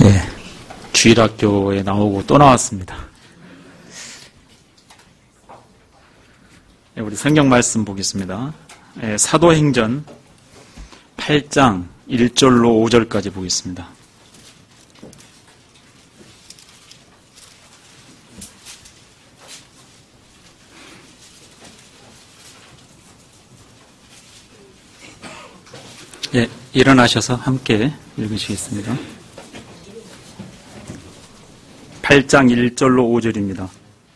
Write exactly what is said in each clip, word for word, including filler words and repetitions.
예, 주일학교에 나오고 또 나왔습니다. 예, 우리 성경 말씀 보겠습니다. 예, 사도행전 팔 장 일 절로 오 절까지 보겠습니다. 예, 일어나셔서 함께 읽으시겠습니다. 팔 장 일 절로 오 절입니다.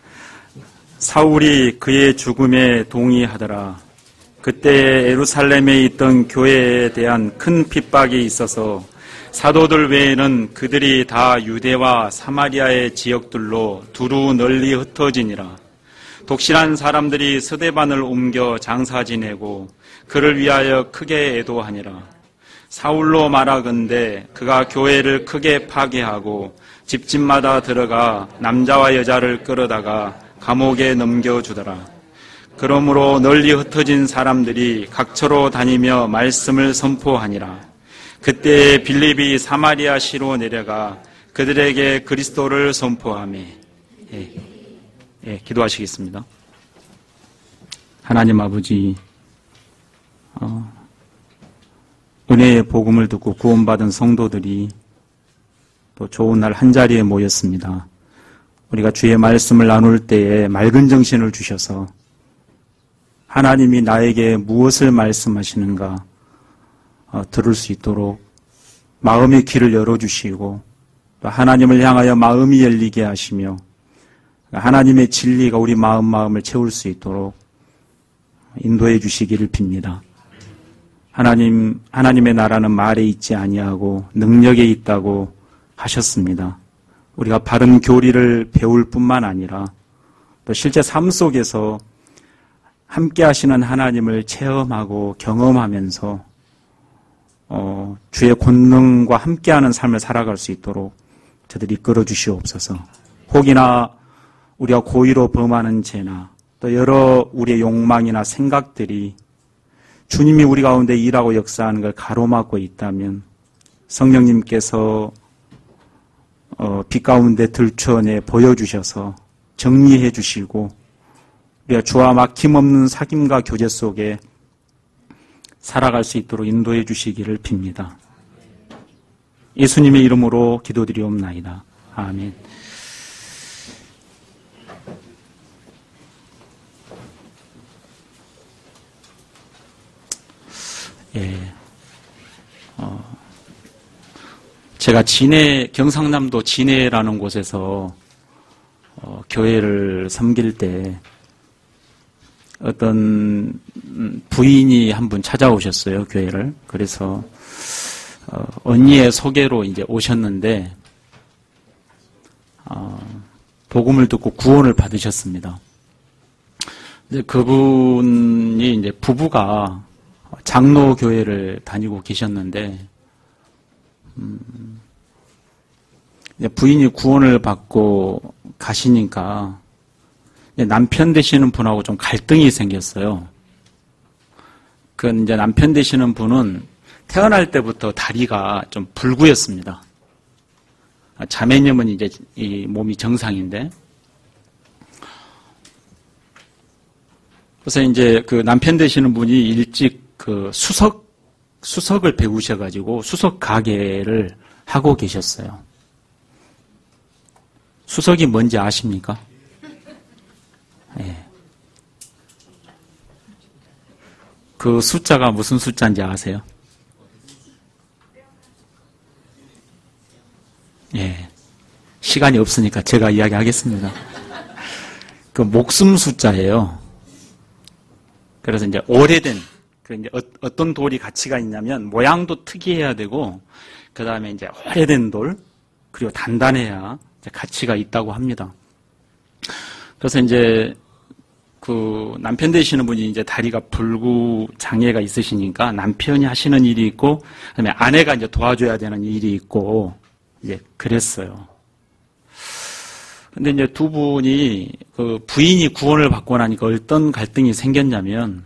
사울이 그의 죽음에 동의하더라. 그때 예루살렘에 있던 교회에 대한 큰 핍박이 있어서 사도들 외에는 그들이 다 유대와 사마리아의 지역들로 두루 널리 흩어지니라. 독실한 사람들이 스데반을 옮겨 장사 지내고 그를 위하여 크게 애도하니라. 사울로 말하건대 그가 교회를 크게 파괴하고 집집마다 들어가 남자와 여자를 끌어다가 감옥에 넘겨주더라. 그러므로 널리 흩어진 사람들이 각처로 다니며 말씀을 선포하니라. 그때 빌립이 사마리아시로 내려가 그들에게 그리스도를 선포하며 예, 예, 기도하시겠습니다. 하나님 아버지, 어, 은혜의 복음을 듣고 구원받은 성도들이 또 좋은 날 한자리에 모였습니다. 우리가 주의 말씀을 나눌 때에 맑은 정신을 주셔서 하나님이 나에게 무엇을 말씀하시는가 어, 들을 수 있도록 마음의 귀를 열어주시고 또 하나님을 향하여 마음이 열리게 하시며 하나님의 진리가 우리 마음 마음을 채울 수 있도록 인도해 주시기를 빕니다. 하나님, 하나님의 나라는 말에 있지 아니하고 능력에 있다고 하셨습니다. 우리가 바른 교리를 배울 뿐만 아니라 또 실제 삶 속에서 함께 하시는 하나님을 체험하고 경험하면서 어, 주의 권능과 함께하는 삶을 살아갈 수 있도록 저들이 이끌어 주시옵소서. 혹이나 우리가 고의로 범하는 죄나 또 여러 우리의 욕망이나 생각들이 주님이 우리 가운데 일하고 역사하는 걸 가로막고 있다면 성령님께서 어, 빛 가운데 들춰내 보여주셔서 정리해 주시고 우리가 주와 막힘없는 사귐과 교제 속에 살아갈 수 있도록 인도해 주시기를 빕니다. 예수님의 이름으로 기도드리옵나이다. 아멘. 예. 어, 제가 진해, 경상남도 진해라는 곳에서 어, 교회를 섬길 때 어떤 부인이 한 분 찾아오셨어요, 교회를. 그래서 어, 언니의 소개로 이제 오셨는데 어, 복음을 듣고 구원을 받으셨습니다. 이제 그분이 이제 부부가 장로 교회를 다니고 계셨는데 음, 이제 부인이 구원을 받고 가시니까 남편 되시는 분하고 좀 갈등이 생겼어요. 그 이제 남편 되시는 분은 태어날 때부터 다리가 좀 불구였습니다. 자매님은 이제 이 몸이 정상인데, 그래서 이제 그 남편 되시는 분이 일찍 그 수석 수석을 배우셔가지고 수석 가게를 하고 계셨어요. 수석이 뭔지 아십니까? 예. 그 숫자가 무슨 숫자인지 아세요? 예. 시간이 없으니까 제가 이야기하겠습니다. 그 목숨 숫자예요. 그래서 이제 오래된, 그 이제 어떤 돌이 가치가 있냐면 모양도 특이해야 되고, 그 다음에 이제 오래된 돌, 그리고 단단해야 이제 가치가 있다고 합니다. 그래서 이제 그 남편 되시는 분이 이제 다리가 불구 장애가 있으시니까 남편이 하시는 일이 있고, 그다음에 아내가 이제 도와줘야 되는 일이 있고, 이제 그랬어요. 근데 이제 두 분이 그 부인이 구원을 받고 나니까 어떤 갈등이 생겼냐면,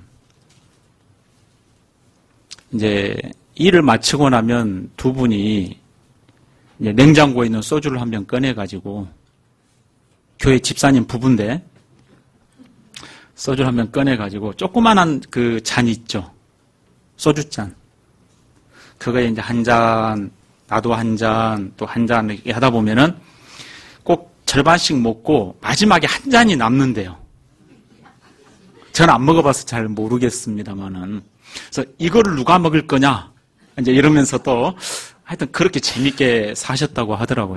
이제 일을 마치고 나면 두 분이 이제 냉장고에 있는 소주를 한 병 꺼내가지고, 교회 집사님 부부인데, 소주를 한 병 꺼내가지고, 조그만한 그 잔 있죠. 소주잔. 그거에 이제 한 잔, 나도 한 잔, 또 한 잔 이렇게 하다 보면은 꼭 절반씩 먹고 마지막에 한 잔이 남는데요. 저는 안 먹어봐서 잘 모르겠습니다만은. 그래서 이거를 누가 먹을 거냐? 이제 이러면서 또 하여튼 그렇게 재밌게 사셨다고 하더라고요.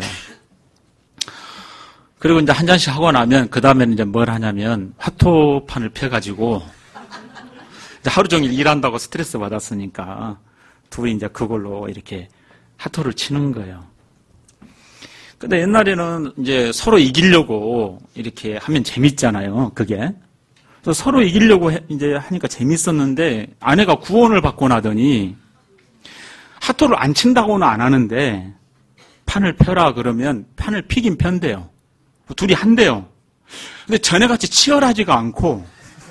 그리고 이제 한 잔씩 하고 나면 그 다음에는 이제 뭘 하냐면 화토판을 펴가지고 이제 하루 종일 일한다고 스트레스 받았으니까 둘이 이제 그걸로 이렇게 화토를 치는 거예요. 근데 옛날에는 이제 서로 이기려고 이렇게 하면 재밌잖아요, 그게. 그래서 서로 이기려고 해, 이제 하니까 재밌었는데 아내가 구원을 받고 나더니 화토를 안 친다고는 안 하는데 판을 펴라 그러면 판을 피긴 편대요. 둘이 한대요. 근데 전에같이 치열하지가 않고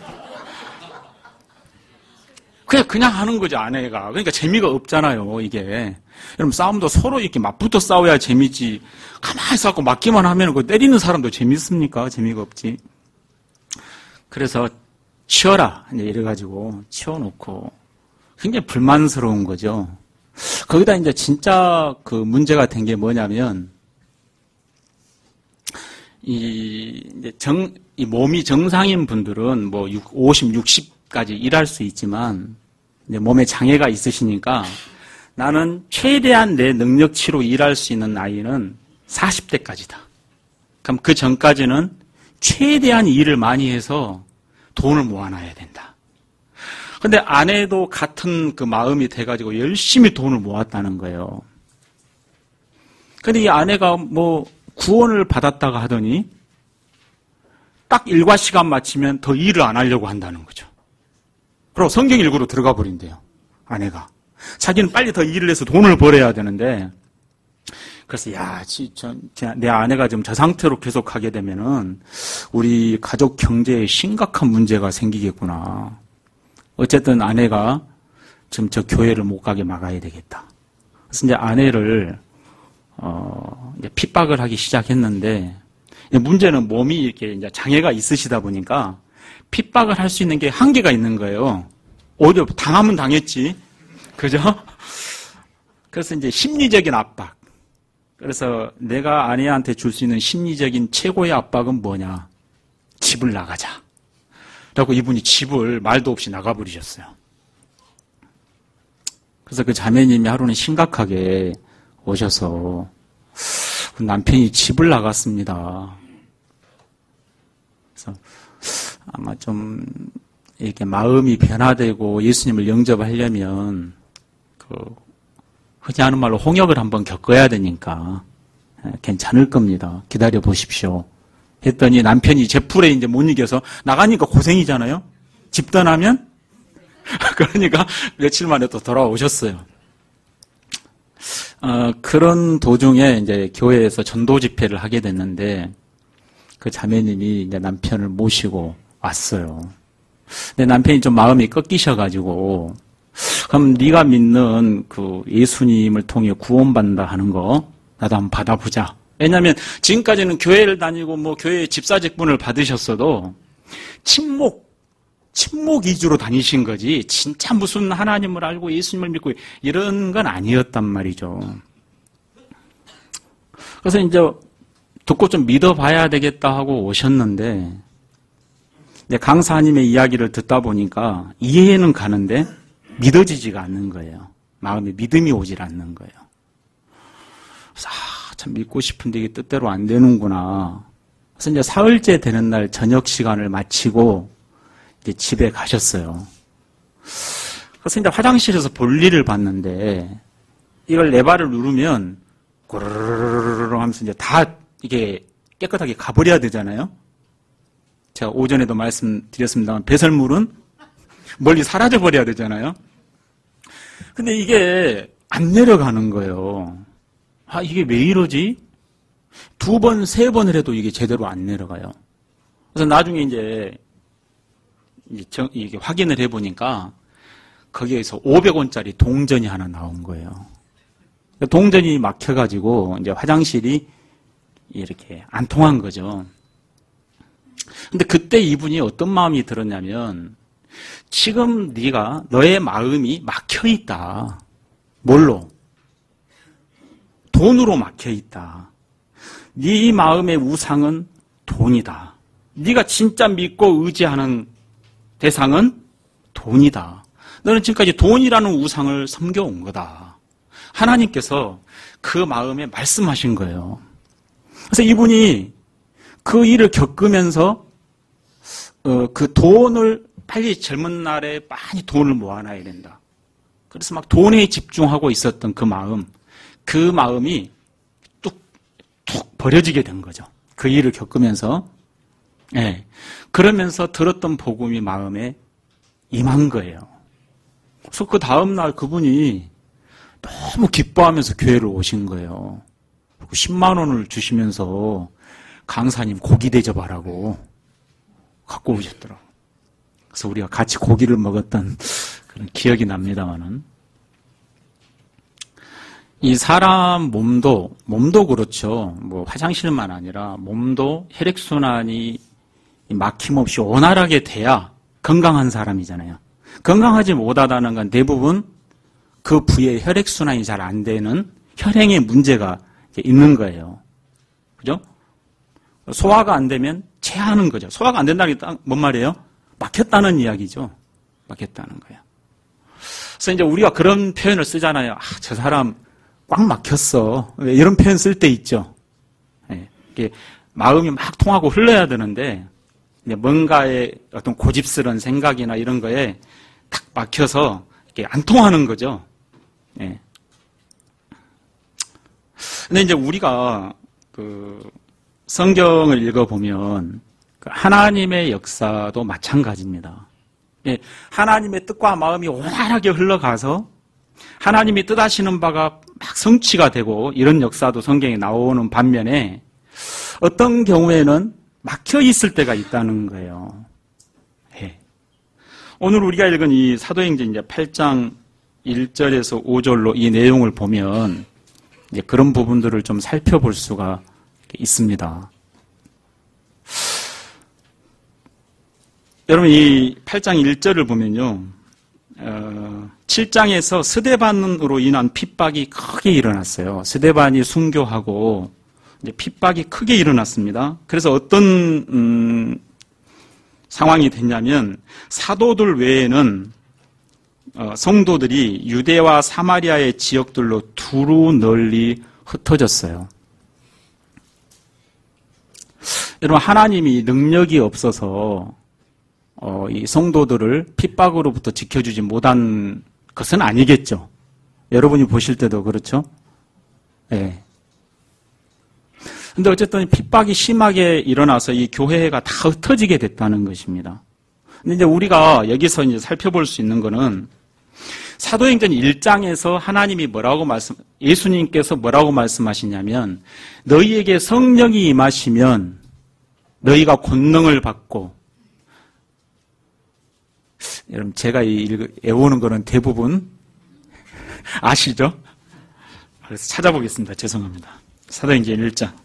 그냥 그냥 하는 거죠, 아내가. 그러니까 재미가 없잖아요, 이게. 여러분 싸움도 서로 이렇게 맞붙어 싸워야 재미지. 가만히 싸고 맞기만 하면 그 때리는 사람도 재밌습니까? 재미가 없지. 그래서 치워라 이제 이래가지고 치워놓고 굉장히 불만스러운 거죠. 거기다 이제 진짜 그 문제가 된 게 뭐냐면 이 이제 정 이 몸이 정상인 분들은 뭐 오십, 육십까지 일할 수 있지만 이제 몸에 장애가 있으시니까 나는 최대한 내 능력치로 일할 수 있는 나이는 사십 대까지다. 그럼 그 전까지는 최대한 일을 많이 해서 돈을 모아놔야 된다. 근데 아내도 같은 그 마음이 돼가지고 열심히 돈을 모았다는 거예요. 근데 이 아내가 뭐 구원을 받았다가 하더니 딱 일과 시간 맞추면 더 일을 안 하려고 한다는 거죠. 그리고 성경 읽으러 들어가 버린대요, 아내가. 자기는 빨리 더 일을 해서 돈을 벌어야 되는데, 그래서, 야, 저, 내 아내가 지금 저 상태로 계속 하게 되면은, 우리 가족 경제에 심각한 문제가 생기겠구나. 어쨌든 아내가 지금 저 교회를 못 가게 막아야 되겠다. 그래서 이제 아내를, 어, 이제 핍박을 하기 시작했는데, 문제는 몸이 이렇게 이제 장애가 있으시다 보니까, 핍박을 할 수 있는 게 한계가 있는 거예요. 오히려 당하면 당했지. 그죠? 그래서 이제 심리적인 압박. 그래서 내가 아내한테 줄 수 있는 심리적인 최고의 압박은 뭐냐? 집을 나가자. 라고 이분이 집을 말도 없이 나가버리셨어요. 그래서 그 자매님이 하루는 심각하게 오셔서 남편이 집을 나갔습니다. 그래서 아마 좀 이렇게 마음이 변화되고 예수님을 영접하려면 그 흔히 하는 말로 홍역을 한번 겪어야 되니까 괜찮을 겁니다. 기다려 보십시오. 했더니 남편이 제풀에 이제 못 이겨서 나가니까 고생이잖아요. 집 떠나면 그러니까 며칠 만에 또 돌아오셨어요. 어, 그런 도중에 이제 교회에서 전도 집회를 하게 됐는데 그 자매님이 이제 남편을 모시고 왔어요. 근데 남편이 좀 마음이 꺾이셔가지고 그럼 네가 믿는 그 예수님을 통해 구원받는다 하는 거 나도 한번 받아보자. 왜냐하면 지금까지는 교회를 다니고 뭐 교회 집사직분을 받으셨어도 침묵, 침묵 위주로 다니신 거지 진짜 무슨 하나님을 알고 예수님을 믿고 이런 건 아니었단 말이죠. 그래서 이제 듣고 좀 믿어봐야 되겠다 하고 오셨는데 이제 강사님의 이야기를 듣다 보니까 이해는 가는데 믿어지지가 않는 거예요. 마음에 믿음이 오질 않는 거예요. 그래서 아, 참 믿고 싶은데 이게 뜻대로 안 되는구나. 그래서 이제 사흘째 되는 날 저녁 시간을 마치고 이제 집에 가셨어요. 그래서 이제 화장실에서 볼일을 봤는데 이걸 네 발을 누르면 고르르르르 하면서 이제 다 이게 깨끗하게 가버려야 되잖아요. 제가 오전에도 말씀드렸습니다만 배설물은 멀리 사라져 버려야 되잖아요. 근데 이게 안 내려가는 거예요. 아, 이게 왜 이러지? 두 번, 세 번을 해도 이게 제대로 안 내려가요. 그래서 나중에 이제, 이제 정, 이게 확인을 해보니까 거기에서 오백 원짜리 동전이 하나 나온 거예요. 동전이 막혀가지고 이제 화장실이 이렇게 안 통한 거죠. 근데 그때 이분이 어떤 마음이 들었냐면 지금 네가 너의 마음이 막혀 있다. 뭘로? 돈으로 막혀 있다. 네 마음의 우상은 돈이다. 네가 진짜 믿고 의지하는 대상은 돈이다. 너는 지금까지 돈이라는 우상을 섬겨온 거다. 하나님께서 그 마음에 말씀하신 거예요. 그래서 이분이 그 일을 겪으면서 어, 그 돈을 빨리 젊은 날에 많이 돈을 모아놔야 된다. 그래서 막 돈에 집중하고 있었던 그 마음, 그 마음이 뚝뚝 버려지게 된 거죠. 그 일을 겪으면서. 예. 그러면서 들었던 복음이 마음에 임한 거예요. 그래서 그 다음날 그분이 너무 기뻐하면서 교회를 오신 거예요. 십만 원을 주시면서 강사님 고기 대접하라고 갖고 오셨더라고요. 그래서 우리가 같이 고기를 먹었던 그런 기억이 납니다만은. 이 사람 몸도, 몸도 그렇죠. 뭐 화장실만 아니라 몸도 혈액순환이 막힘없이 원활하게 돼야 건강한 사람이잖아요. 건강하지 못하다는 건 대부분 그 부위에 혈액순환이 잘 안 되는 혈행에 문제가 있는 거예요. 그죠? 소화가 안 되면 체하는 거죠. 소화가 안 된다는 게 뭔 말이에요? 막혔다는 이야기죠. 막혔다는 거예요. 그래서 이제 우리가 그런 표현을 쓰잖아요. 아, 저 사람 꽉 막혔어. 이런 표현 쓸 때 있죠. 네. 이게 마음이 막 통하고 흘러야 되는데 뭔가의 어떤 고집스러운 생각이나 이런 거에 딱 막혀서 이게 안 통하는 거죠. 네. 근데 이제 우리가 그 성경을 읽어보면 하나님의 역사도 마찬가지입니다. 예, 하나님의 뜻과 마음이 원활하게 흘러가서 하나님이 뜻하시는 바가 막 성취가 되고 이런 역사도 성경에 나오는 반면에 어떤 경우에는 막혀 있을 때가 있다는 거예요. 예. 오늘 우리가 읽은 이 사도행전 이제 팔 장 일 절에서 오 절로 이 내용을 보면 이제 그런 부분들을 좀 살펴볼 수가 있습니다. 여러분 이 팔 장 일 절을 보면요. 어, 칠 장에서 스데반으로 인한 핍박이 크게 일어났어요. 스데반이 순교하고 이제 핍박이 크게 일어났습니다. 그래서 어떤 음, 상황이 됐냐면 사도들 외에는 어, 성도들이 유대와 사마리아의 지역들로 두루 널리 흩어졌어요. 여러분 하나님이 능력이 없어서 어, 이 성도들을 핍박으로부터 지켜주지 못한 것은 아니겠죠. 여러분이 보실 때도 그렇죠. 예. 네. 근데 어쨌든 핍박이 심하게 일어나서 이 교회가 다 흩어지게 됐다는 것입니다. 근데 이제 우리가 여기서 이제 살펴볼 수 있는 거는 사도행전 일 장에서 하나님이 뭐라고 말씀, 예수님께서 뭐라고 말씀하시냐면 너희에게 성령이 임하시면 너희가 권능을 받고 여러분 제가 이 애우는 거는 대부분 아시죠? 그래서 찾아보겠습니다. 죄송합니다. 사도행전 일 장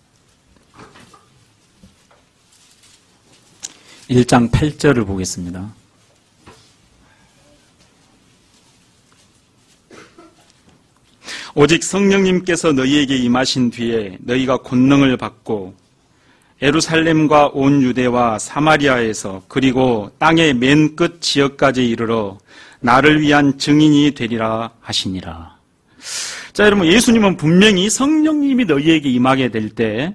일 장 팔 절을 보겠습니다. 오직 성령님께서 너희에게 임하신 뒤에 너희가 권능을 받고 예루살렘과 온 유대와 사마리아에서 그리고 땅의 맨 끝 지역까지 이르러 나를 위한 증인이 되리라 하시니라. 자, 여러분 예수님은 분명히 성령님이 너희에게 임하게 될 때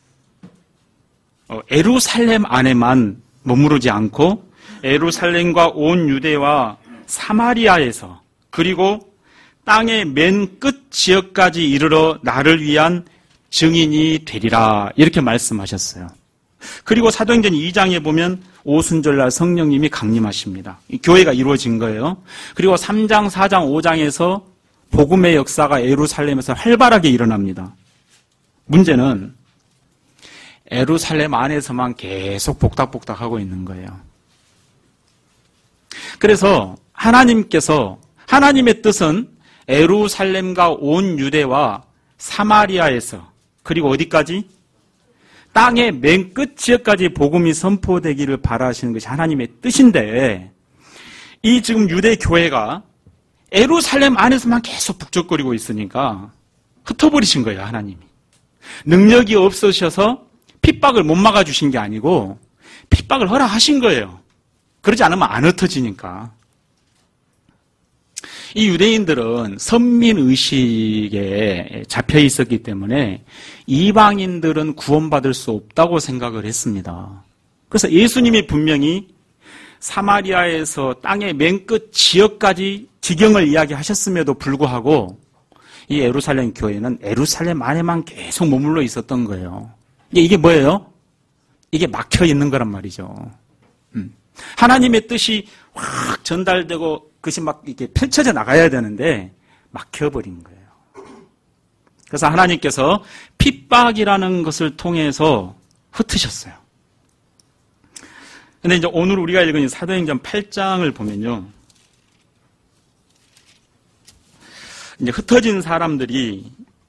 예루살렘 안에만 머무르지 않고 예루살렘과 온 유대와 사마리아에서 그리고 땅의 맨 끝 지역까지 이르러 나를 위한 증인이 되리라 이렇게 말씀하셨어요. 그리고 사도행전 이 장에 보면 오순절날 성령님이 강림하십니다. 교회가 이루어진 거예요. 그리고 삼 장, 사 장, 오 장에서 복음의 역사가 예루살렘에서 활발하게 일어납니다. 문제는 예루살렘 안에서만 계속 복닥복닥 하고 있는 거예요. 그래서 하나님께서 하나님의 뜻은 예루살렘과 온 유대와 사마리아에서 그리고 어디까지? 땅의 맨 끝 지역까지 복음이 선포되기를 바라시는 것이 하나님의 뜻인데 이 지금 유대 교회가 예루살렘 안에서만 계속 북적거리고 있으니까 흩어버리신 거예요, 하나님이. 능력이 없으셔서 핍박을 못 막아주신 게 아니고 핍박을 허락하신 거예요. 그러지 않으면 안 흩어지니까. 이 유대인들은 선민의식에 잡혀 있었기 때문에 이방인들은 구원받을 수 없다고 생각을 했습니다. 그래서 예수님이 분명히 사마리아에서 땅의 맨 끝 지역까지 지경을 이야기하셨음에도 불구하고 이 예루살렘 교회는 예루살렘 안에만 계속 머물러 있었던 거예요. 이게 뭐예요? 이게 막혀 있는 거란 말이죠. 음. 하나님의 뜻이 확 전달되고 그것이 막 이렇게 펼쳐져 나가야 되는데 막혀버린 거예요. 그래서 하나님께서 핍박이라는 것을 통해서 흩으셨어요. 근데 이제 오늘 우리가 읽은 사도행전 팔 장을 보면요. 이제 흩어진 사람들이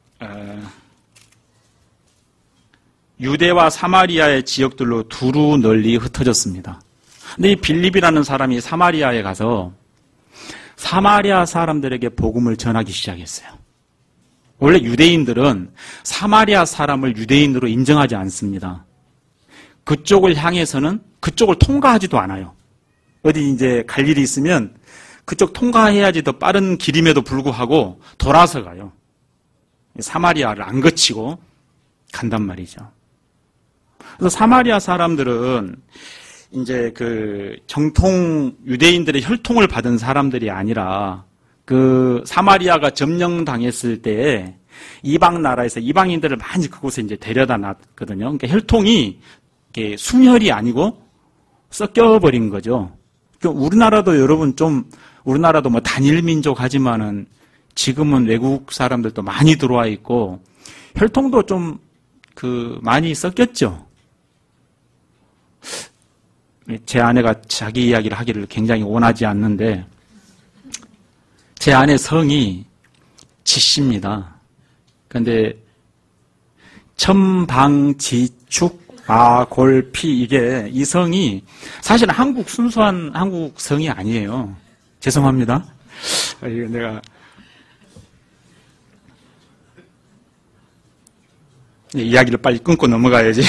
유대와 사마리아의 지역들로 두루 널리 흩어졌습니다. 근데 이 빌립이라는 사람이 사마리아에 가서 사마리아 사람들에게 복음을 전하기 시작했어요. 원래 유대인들은 사마리아 사람을 유대인으로 인정하지 않습니다. 그쪽을 향해서는 그쪽을 통과하지도 않아요. 어디 이제 갈 일이 있으면 그쪽 통과해야지 더 빠른 길임에도 불구하고 돌아서 가요. 사마리아를 안 거치고 간단 말이죠. 그래서 사마리아 사람들은 이제 그 정통 유대인들의 혈통을 받은 사람들이 아니라 그 사마리아가 점령당했을 때에 이방 나라에서 이방인들을 많이 그곳에 이제 데려다 놨거든요. 그러니까 혈통이 이게 순혈이 아니고 섞여버린 거죠. 그러니까 우리나라도 여러분 좀 우리나라도 뭐 단일 민족 하지만은 지금은 외국 사람들도 많이 들어와 있고 혈통도 좀 그 많이 섞였죠. 제 아내가 자기 이야기를 하기를 굉장히 원하지 않는데 제 아내 성이 지씨입니다. 그런데 첨방지축 아골피 이게 이 성이 사실 한국 순수한 한국 성이 아니에요. 죄송합니다. 이거 내가 이야기를 빨리 끊고 넘어가야지.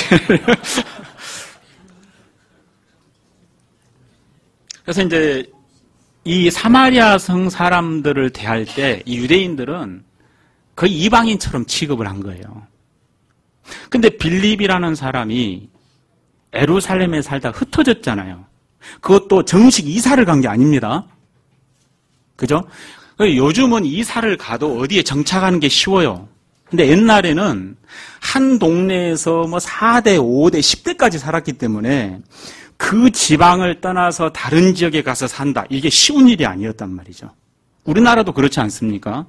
그래서 이제 이 사마리아 성 사람들을 대할 때 이 유대인들은 거의 이방인처럼 취급을 한 거예요. 근데 빌립이라는 사람이 예루살렘에 살다 흩어졌잖아요. 그것도 정식 이사를 간 게 아닙니다. 그죠? 요즘은 이사를 가도 어디에 정착하는 게 쉬워요. 근데 옛날에는 한 동네에서 뭐 사 대, 오 대, 십 대까지 살았기 때문에 그 지방을 떠나서 다른 지역에 가서 산다. 이게 쉬운 일이 아니었단 말이죠. 우리나라도 그렇지 않습니까?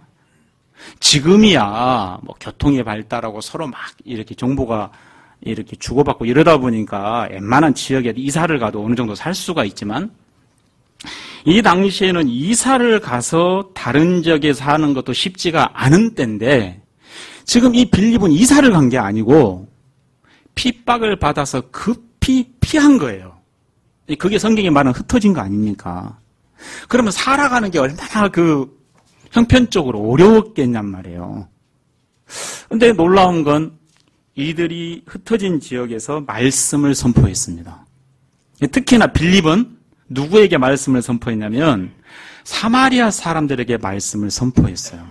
지금이야 뭐 교통이 발달하고 서로 막 이렇게 정보가 이렇게 주고받고 이러다 보니까 웬만한 지역에 이사를 가도 어느 정도 살 수가 있지만 이 당시에는 이사를 가서 다른 지역에 사는 것도 쉽지가 않은 때인데 지금 이 빌립은 이사를 간 게 아니고 핍박을 받아서 급히 피한 거예요. 그게 성경에 말하는 흩어진 거 아닙니까? 그러면 살아가는 게 얼마나 그 형편적으로 어려웠겠냔 말이에요. 근데 놀라운 건 이들이 흩어진 지역에서 말씀을 선포했습니다. 특히나 빌립은 누구에게 말씀을 선포했냐면 사마리아 사람들에게 말씀을 선포했어요.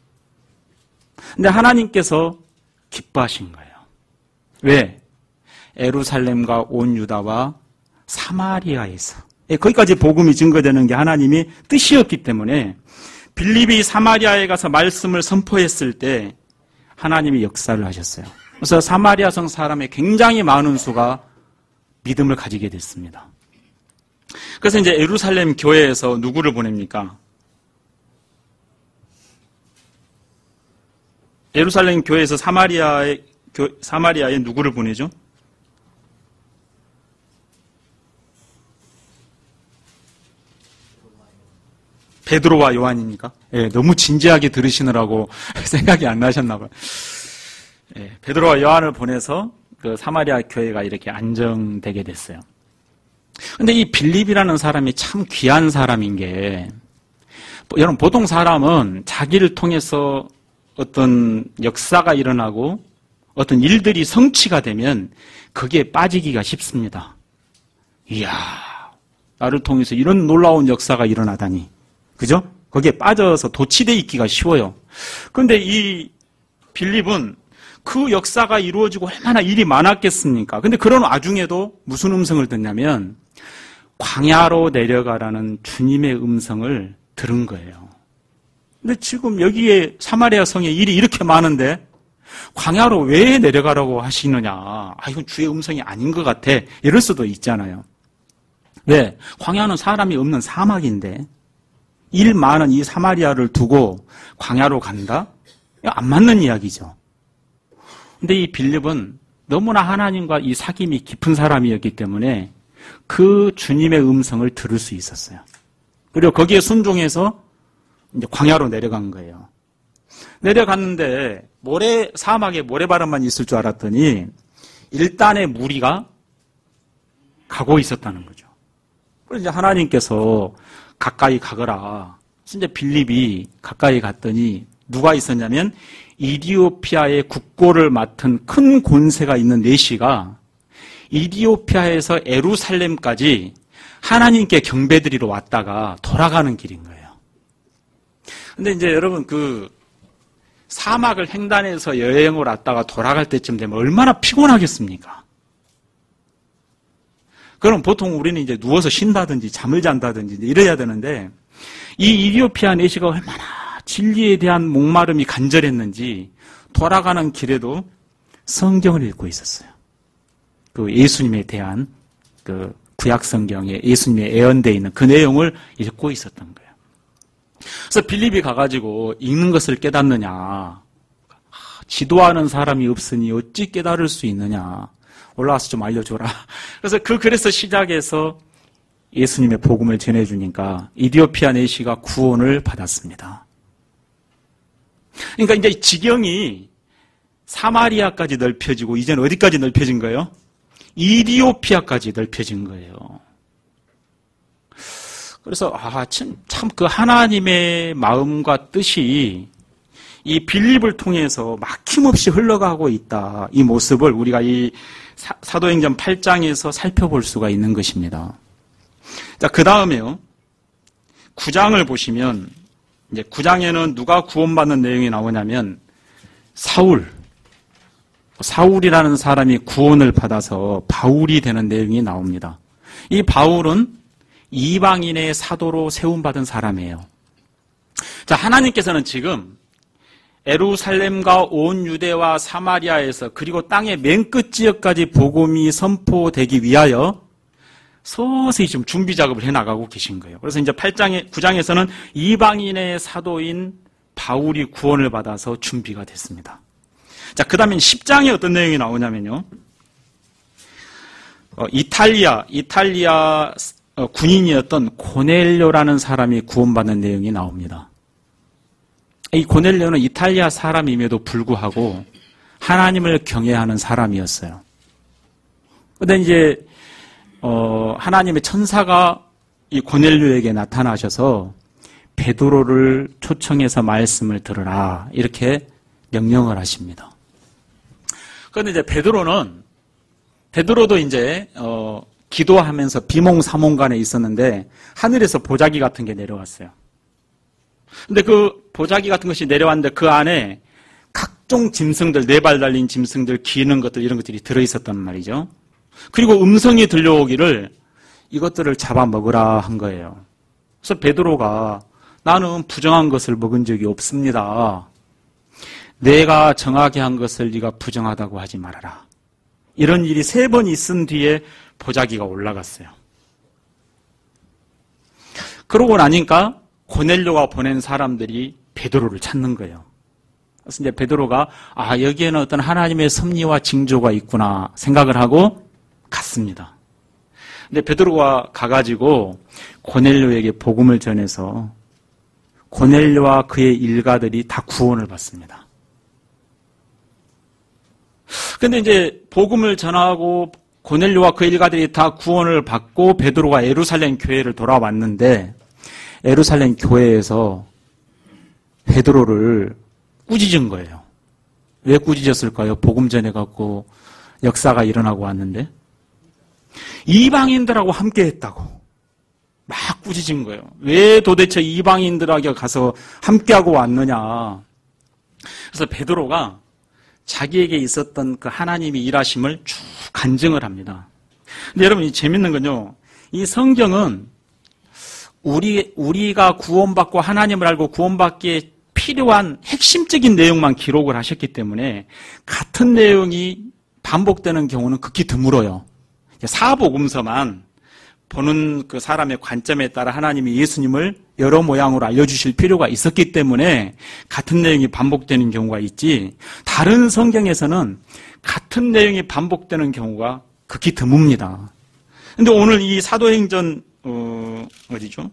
근데 하나님께서 기뻐하신 거예요. 왜? 예루살렘과 온 유다와 사마리아에서 거기까지 복음이 증거되는 게 하나님이 뜻이었기 때문에 빌립이 사마리아에 가서 말씀을 선포했을 때 하나님이 역사를 하셨어요. 그래서 사마리아 성 사람의 굉장히 많은 수가 믿음을 가지게 됐습니다. 그래서 이제 예루살렘 교회에서 누구를 보냅니까? 예루살렘 교회에서 사마리아에, 교, 사마리아에 누구를 보내죠? 베드로와 요한입니까? 예, 너무 진지하게 들으시느라고 생각이 안 나셨나 봐요. 예, 베드로와 요한을 보내서 그 사마리아 교회가 이렇게 안정되게 됐어요. 근데 이 빌립이라는 사람이 참 귀한 사람인 게, 여러분 보통 사람은 자기를 통해서 어떤 역사가 일어나고 어떤 일들이 성취가 되면 거기에 빠지기가 쉽습니다. 이야, 나를 통해서 이런 놀라운 역사가 일어나다니. 그죠? 거기에 빠져서 도취돼 있기가 쉬워요. 그런데 이 빌립은 그 역사가 이루어지고 얼마나 일이 많았겠습니까? 근데 그런 와중에도 무슨 음성을 듣냐면 광야로 내려가라는 주님의 음성을 들은 거예요. 근데 지금 여기에 사마리아 성에 일이 이렇게 많은데 광야로 왜 내려가라고 하시느냐? 아, 이건 주의 음성이 아닌 것 같아. 이럴 수도 있잖아요. 왜? 광야는 사람이 없는 사막인데 일 많은 이 사마리아를 두고 광야로 간다? 이거 안 맞는 이야기죠. 근데 이 빌립은 너무나 하나님과 이 사귐이 깊은 사람이었기 때문에 그 주님의 음성을 들을 수 있었어요. 그리고 거기에 순종해서 이제 광야로 내려간 거예요. 내려갔는데 모래, 사막에 모래바람만 있을 줄 알았더니 일단의 무리가 가고 있었다는 거죠. 그래서 이제 하나님께서 가까이 가거라. 이제 빌립이 가까이 갔더니 누가 있었냐면 이디오피아의 국고를 맡은 큰 권세가 있는 내시가 이디오피아에서 예루살렘까지 하나님께 경배드리러 왔다가 돌아가는 길인 거예요. 근데 이제 여러분 그 사막을 횡단해서 여행을 왔다가 돌아갈 때쯤 되면 얼마나 피곤하겠습니까? 그럼 보통 우리는 이제 누워서 쉰다든지 잠을 잔다든지 이래야 되는데 이 이디오피아 내시가 얼마나 진리에 대한 목마름이 간절했는지 돌아가는 길에도 성경을 읽고 있었어요. 그 예수님에 대한 그 구약 성경에 예수님의 예언되어 있는 그 내용을 읽고 있었던 거예요. 그래서 빌립이 가가지고 읽는 것을 깨닫느냐? 아, 지도하는 사람이 없으니 어찌 깨달을 수 있느냐? 올라와서 좀 알려줘라. 그래서 그 글에서 시작해서 예수님의 복음을 전해주니까 이디오피아 내시가 구원을 받았습니다. 그러니까 이제 지경이 사마리아까지 넓혀지고 이제는 어디까지 넓혀진 거예요? 이디오피아까지 넓혀진 거예요. 그래서 아, 참 그 하나님의 마음과 뜻이 이 빌립을 통해서 막힘없이 흘러가고 있다. 이 모습을 우리가 이 사, 사도행전 팔 장에서 살펴볼 수가 있는 것입니다. 자, 그 다음에요. 구 장을 보시면 이제 구 장에는 누가 구원받는 내용이 나오냐면 사울, 사울이라는 사람이 구원을 받아서 바울이 되는 내용이 나옵니다. 이 바울은 이방인의 사도로 세움받은 사람이에요. 자, 하나님께서는 지금 예루살렘과 온 유대와 사마리아에서 그리고 땅의 맨 끝 지역까지 복음이 선포되기 위하여 서서히 좀 준비 작업을 해나가고 계신 거예요. 그래서 이제 팔 장에, 구 장에서는 이방인의 사도인 바울이 구원을 받아서 준비가 됐습니다. 자, 그 다음에 십 장에 어떤 내용이 나오냐면요. 어, 이탈리아, 이탈리아 어, 군인이었던 고넬료라는 사람이 구원받는 내용이 나옵니다. 이 고넬료는 이탈리아 사람임에도 불구하고 하나님을 경외하는 사람이었어요. 그런데 이제 어, 하나님의 천사가 이 고넬료에게 나타나셔서 베드로를 초청해서 말씀을 들으라 이렇게 명령을 하십니다. 그런데 이제 베드로는 베드로도 이제 어, 기도하면서 비몽사몽간에 있었는데 하늘에서 보자기 같은 게 내려왔어요. 근데 그 보자기 같은 것이 내려왔는데 그 안에 각종 짐승들, 네 발 달린 짐승들, 기는 것들 이런 것들이 들어있었단 말이죠. 그리고 음성이 들려오기를 이것들을 잡아먹으라 한 거예요. 그래서 베드로가 나는 부정한 것을 먹은 적이 없습니다. 내가 정하게 한 것을 네가 부정하다고 하지 말아라. 이런 일이 세 번 있은 뒤에 보자기가 올라갔어요. 그러고 나니까 고넬료가 보낸 사람들이 베드로를 찾는 거예요. 그래서 이제 베드로가 아, 여기에는 어떤 하나님의 섭리와 징조가 있구나 생각을 하고 갔습니다. 근데 베드로가 가가지고 고넬료에게 복음을 전해서 고넬료와 그의 일가들이 다 구원을 받습니다. 근데 이제 복음을 전하고 고넬료와 그 일가들이 다 구원을 받고 베드로가 예루살렘 교회를 돌아왔는데 예루살렘 교회에서 베드로를 꾸짖은 거예요. 왜 꾸짖었을까요? 복음 전해갖고 역사가 일어나고 왔는데 이방인들하고 함께 했다고 막 꾸짖은 거예요. 왜 도대체 이방인들하고 가서 함께하고 왔느냐. 그래서 베드로가 자기에게 있었던 그 하나님의 일하심을 쭉 간증을 합니다. 근데 여러분, 이 재밌는 건요, 이 성경은 우리, 우리가 구원받고 하나님을 알고 구원받기에 필요한 핵심적인 내용만 기록을 하셨기 때문에 같은 내용이 반복되는 경우는 극히 드물어요. 사복음서만 보는 그 사람의 관점에 따라 하나님이 예수님을 여러 모양으로 알려주실 필요가 있었기 때문에 같은 내용이 반복되는 경우가 있지, 다른 성경에서는 같은 내용이 반복되는 경우가 극히 드뭅니다. 근데 오늘 이 사도행전, 어, 어디죠?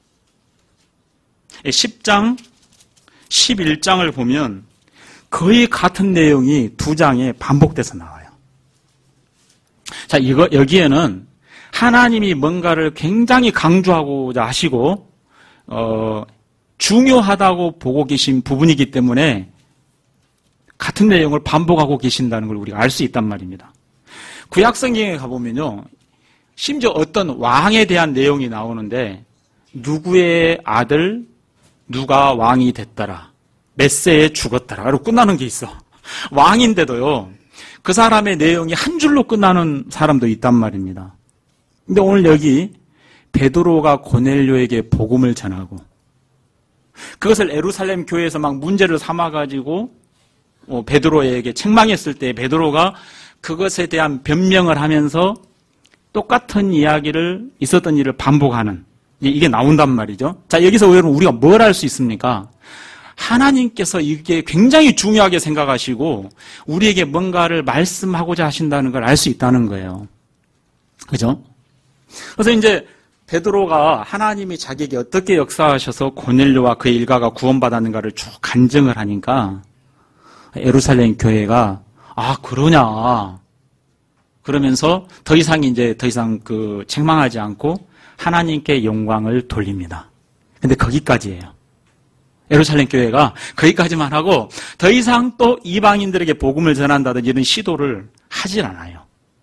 십 장, 십일 장을 보면 거의 같은 내용이 두 장에 반복돼서 나와요. 자, 이거, 여기에는 하나님이 뭔가를 굉장히 강조하고자 하시고, 어, 중요하다고 보고 계신 부분이기 때문에 같은 내용을 반복하고 계신다는 걸 우리가 알 수 있단 말입니다. 구약성경에 가보면요, 심지어 어떤 왕에 대한 내용이 나오는데, 누구의 아들, 누가 왕이 됐더라, 몇 세에 죽었더라, 라고 끝나는 게 있어. 왕인데도요, 그 사람의 내용이 한 줄로 끝나는 사람도 있단 말입니다. 근데 오늘 여기 베드로가 고넬료에게 복음을 전하고 그것을 예루살렘 교회에서 막 문제를 삼아가지고 베드로에게 책망했을 때 베드로가 그것에 대한 변명을 하면서 똑같은 이야기를, 있었던 일을 반복하는, 이게 나온단 말이죠. 자, 여기서 여러분 우리가 뭘 알 수 있습니까? 하나님께서 이게 굉장히 중요하게 생각하시고 우리에게 뭔가를 말씀하고자 하신다는 걸 알 수 있다는 거예요. 그죠? 그래서 이제 베드로가 하나님이 자기에게 어떻게 역사하셔서 고넬료와 그의 일가가 구원받았는가를 쭉 간증을 하니까 예루살렘 교회가 아, 그러냐, 그러면서 더 이상 이제 더 이상 그 책망하지 않고 하나님께 영광을 돌립니다. 근데 거기까지예요. 예루살렘 교회가 거기까지만 하고 더 이상 또 이방인들에게 복음을 전한다든지 이런 시도를 하질 않아요.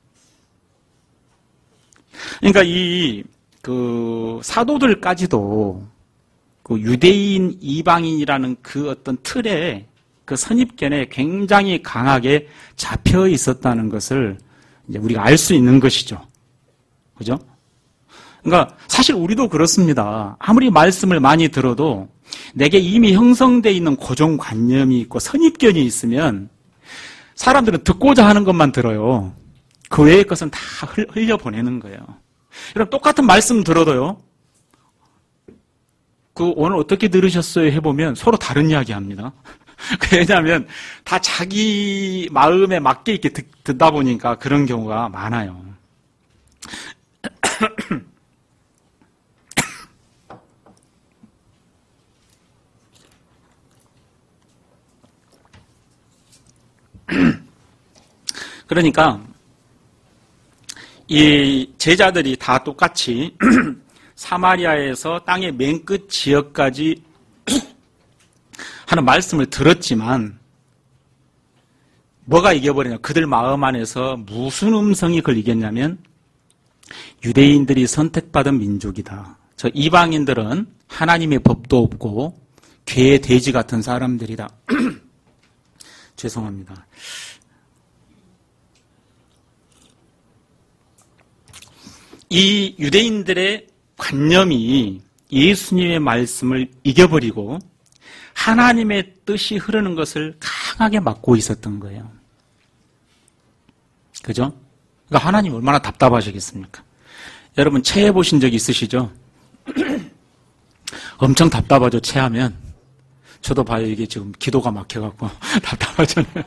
그러니까 이 그 사도들까지도 그 유대인 이방인이라는 그 어떤 틀에, 그 선입견에 굉장히 강하게 잡혀 있었다는 것을 이제 우리가 알 수 있는 것이죠. 그죠? 그러니까 사실 우리도 그렇습니다. 아무리 말씀을 많이 들어도 내게 이미 형성되어 있는 고정관념이 있고 선입견이 있으면 사람들은 듣고자 하는 것만 들어요. 그 외의 것은 다 흘려보내는 거예요. 여러분, 똑같은 말씀 들어도요, 그 오늘 어떻게 들으셨어요 해보면 서로 다른 이야기 합니다. 왜냐하면 다 자기 마음에 맞게 이렇게 듣, 듣다 보니까 그런 경우가 많아요. 그러니까 이 제자들이 다 똑같이 사마리아에서 땅의 맨 끝 지역까지 하는 말씀을 들었지만 뭐가 이겨버리냐, 그들 마음 안에서 무슨 음성이 그걸 이겼냐면 유대인들이 선택받은 민족이다, 저 이방인들은 하나님의 법도 없고 괴 돼지 같은 사람들이다. 죄송합니다. 이 유대인들의 관념이 예수님의 말씀을 이겨버리고 하나님의 뜻이 흐르는 것을 강하게 막고 있었던 거예요. 그죠? 그러니까 하나님 얼마나 답답하시겠습니까? 여러분 체해 보신 적 있으시죠? 엄청 답답하죠, 체하면. 저도 봐요, 이게 지금 기도가 막혀갖고 답답하잖아요.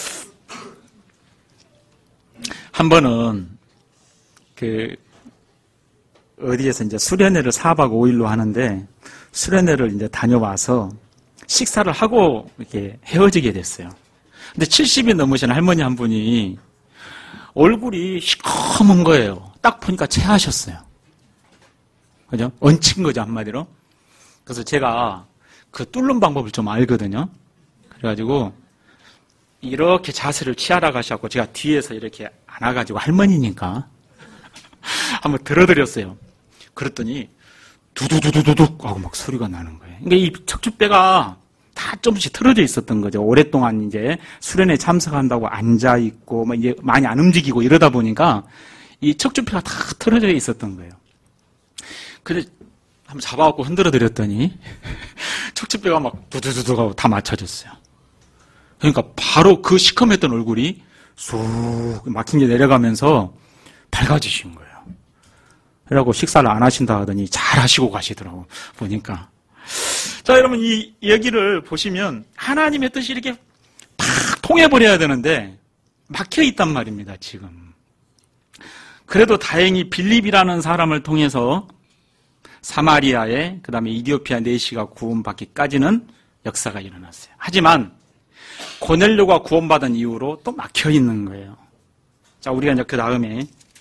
한 번은 그 어디에서 이제 수련회를 사 박 오 일로 하는데 수련회를 이제 다녀와서 식사를 하고 이렇게 헤어지게 됐어요. 근데 칠십이 넘으신 할머니 한 분이 얼굴이 시커먼 거예요. 딱 보니까 체하셨어요. 그죠? 얹힌 거죠, 한마디로. 그래서 제가 그 뚫는 방법을 좀 알거든요. 그래가지고 이렇게 자세를 취하라 가셔갖고 제가 뒤에서 이렇게 안아가지고 할머니니까 한번 들어드렸어요. 그랬더니 두두두두둑 하고 막 소리가 나는 거예요. 그러니까 이 척추뼈가 다 조금씩 틀어져 있었던 거죠. 오랫동안 이제 수련회 참석한다고 앉아 있고 막 이제 많이 안 움직이고 이러다 보니까 이 척추뼈가 다 틀어져 있었던 거예요. 그래서 한번 잡아갖고 흔들어 드렸더니 척추뼈가 막 두두두둑 하고 다 맞춰졌어요. 그러니까 바로 그 시커맸던 얼굴이 쑥 막힌 게 내려가면서 밝아지신 거예요. 그래갖고 식사를 안 하신다 하더니 잘 하시고 가시더라고, 보니까. 자, 여러분, 이 얘기를 보시면 하나님의 뜻이 이렇게 팍 통해버려야 되는데 막혀 있단 말입니다, 지금. 그래도 다행히 빌립이라는 사람을 통해서 사마리아에, 그 다음에 이디오피아 내시가 구원받기까지는 역사가 일어났어요. 하지만 고넬료가 구원받은 이후로 또 막혀 있는 거예요. 자, 우리가 이제 그 다음에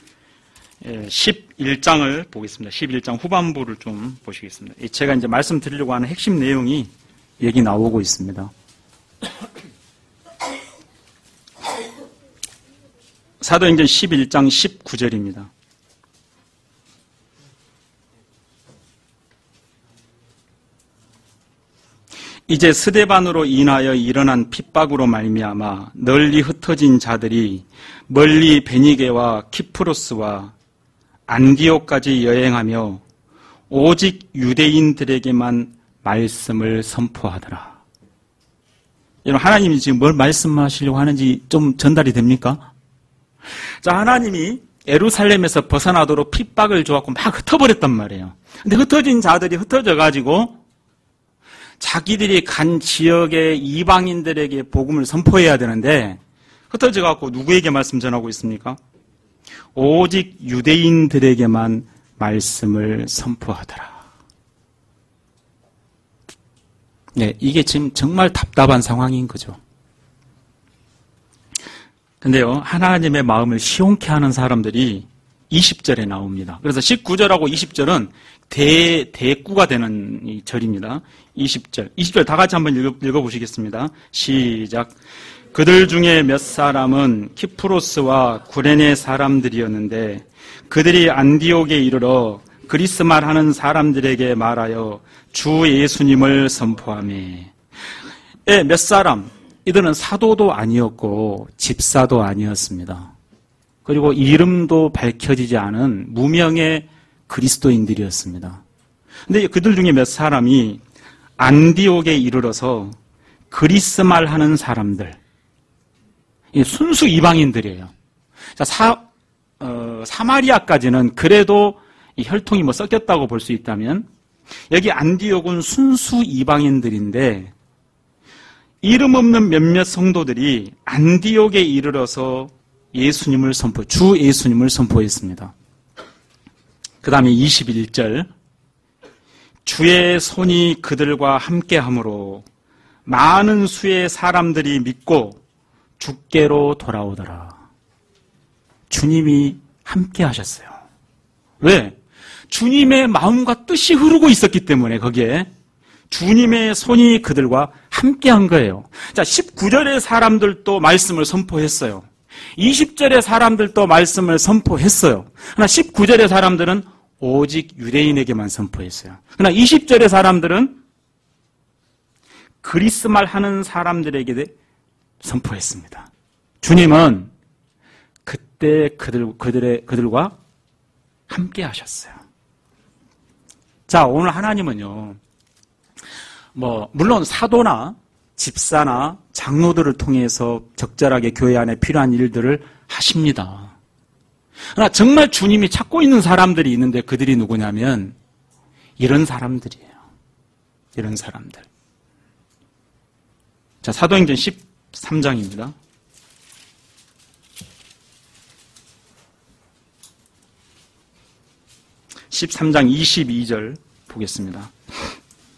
십일 장을 보겠습니다. 십일 장 후반부를 좀 보시겠습니다. 제가 이제 말씀드리려고 하는 핵심 내용이 여기 나오고 있습니다. 사도행전 십일 장 십구 절입니다. 이제 스데반으로 인하여 일어난 핍박으로 말미암아 널리 흩어진 자들이 멀리 베니게와 키프로스와 안디옥까지 여행하며 오직 유대인들에게만 말씀을 선포하더라. 여러분, 하나님이 지금 뭘 말씀하시려고 하는지 좀 전달이 됩니까? 자, 하나님이 예루살렘에서 벗어나도록 핍박을 줘갖고 막 흩어버렸단 말이에요. 근데 흩어진 자들이 흩어져가지고 자기들이 간 지역의 이방인들에게 복음을 선포해야 되는데 흩어져갖고 누구에게 말씀 전하고 있습니까? 오직 유대인들에게만 말씀을 선포하더라. 네, 이게 지금 정말 답답한 상황인 거죠. 근데요, 하나님의 마음을 시원케 하는 사람들이 이십 절에 나옵니다. 그래서 십구 절하고 이십 절은 대, 대꾸가 되는 이 절입니다. 이십 절. 이십 절 다 같이 한번 읽어, 읽어보시겠습니다. 시작. 그들 중에 몇 사람은 키프로스와 구레네 사람들이었는데 그들이 안디옥에 이르러 그리스말 하는 사람들에게 말하여 주 예수님을 선포하며. 예, 몇 사람. 이들은 사도도 아니었고 집사도 아니었습니다. 그리고 이름도 밝혀지지 않은 무명의 그리스도인들이었습니다. 근데 그들 중에 몇 사람이 안디옥에 이르러서 그리스말 하는 사람들, 순수 이방인들이에요. 자, 사, 어, 사마리아까지는 그래도 이 혈통이 뭐 섞였다고 볼 수 있다면, 여기 안디옥은 순수 이방인들인데, 이름 없는 몇몇 성도들이 안디옥에 이르러서 예수님을 선포, 주 예수님을 선포했습니다. 그 다음에 이십일 절. 주의 손이 그들과 함께함으로 많은 수의 사람들이 믿고 주께로 돌아오더라. 주님이 함께 하셨어요. 왜? 주님의 마음과 뜻이 흐르고 있었기 때문에 거기에 주님의 손이 그들과 함께 한 거예요. 자, 십구 절의 사람들도 말씀을 선포했어요. 이십 절의 사람들도 말씀을 선포했어요. 그러나 십구 절의 사람들은 오직 유대인에게만 선포했어요. 그러나 이십 절의 사람들은 그리스말 하는 사람들에게 선포했습니다. 주님은 그때 그들, 그들의, 그들과 함께 하셨어요. 자, 오늘 하나님은요, 뭐, 물론 사도나 집사나 장로들을 통해서 적절하게 교회 안에 필요한 일들을 하십니다. 그러나 정말 주님이 찾고 있는 사람들이 있는데 그들이 누구냐면 이런 사람들이에요. 이런 사람들. 자, 사도행전 십삼 장입니다. 십삼 장 이십이 절 보겠습니다.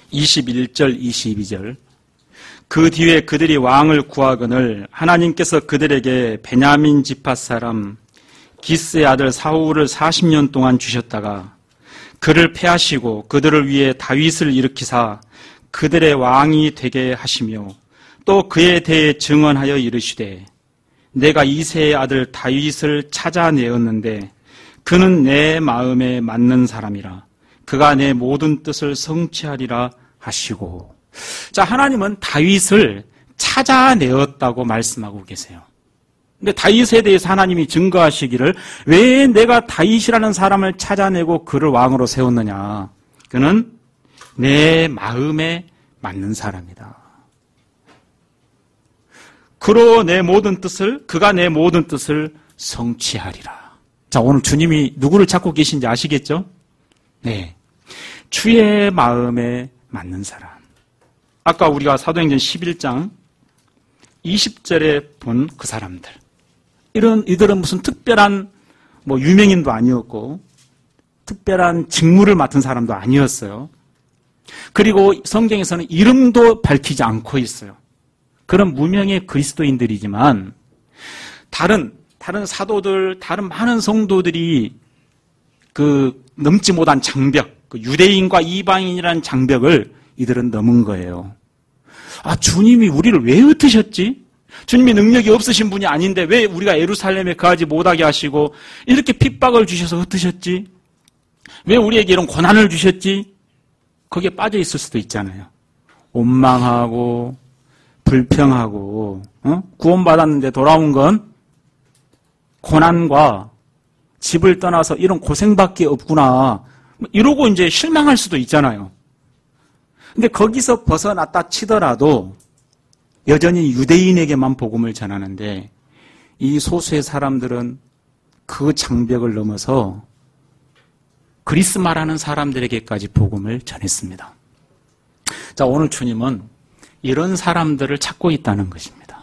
이십일 절 이십이 절. 그 뒤에 그들이 왕을 구하거늘 하나님께서 그들에게 베냐민 지파 사람 기스의 아들 사울을 사십 년 동안 주셨다가 그를 패하시고 그들을 위해 다윗을 일으키사 그들의 왕이 되게 하시며 또 그에 대해 증언하여 이르시되 내가 이새의 아들 다윗을 찾아내었는데 그는 내 마음에 맞는 사람이라 그가 내 모든 뜻을 성취하리라 하시고. 자, 하나님은 다윗을 찾아내었다고 말씀하고 계세요. 근데 다윗에 대해서 하나님이 증거하시기를 왜 내가 다윗이라는 사람을 찾아내고 그를 왕으로 세웠느냐. 그는 내 마음에 맞는 사람이다. 그로 내 모든 뜻을, 그가 내 모든 뜻을 성취하리라. 자, 오늘 주님이 누구를 찾고 계신지 아시겠죠? 네. 주의 마음에 맞는 사람. 아까 우리가 사도행전 십일 장 이십 절에 본 그 사람들. 이런, 이들은 무슨 특별한 뭐 유명인도 아니었고, 특별한 직무를 맡은 사람도 아니었어요. 그리고 성경에서는 이름도 밝히지 않고 있어요. 그런 무명의 그리스도인들이지만, 다른, 다른 사도들, 다른 많은 성도들이 그 넘지 못한 장벽, 그 유대인과 이방인이라는 장벽을 이들은 넘은 거예요. 아, 주님이 우리를 왜 흩으셨지? 주님이 능력이 없으신 분이 아닌데 왜 우리가 예루살렘에 거하지 못하게 하시고 이렇게 핍박을 주셔서 흩으셨지? 왜 우리에게 이런 고난을 주셨지? 거기에 빠져 있을 수도 있잖아요. 원망하고 불평하고 어? 구원받았는데 돌아온 건 고난과 집을 떠나서 이런 고생밖에 없구나. 이러고 이제 실망할 수도 있잖아요. 근데 거기서 벗어났다 치더라도 여전히 유대인에게만 복음을 전하는데 이 소수의 사람들은 그 장벽을 넘어서 그리스 말하는 사람들에게까지 복음을 전했습니다. 자, 오늘 주님은 이런 사람들을 찾고 있다는 것입니다.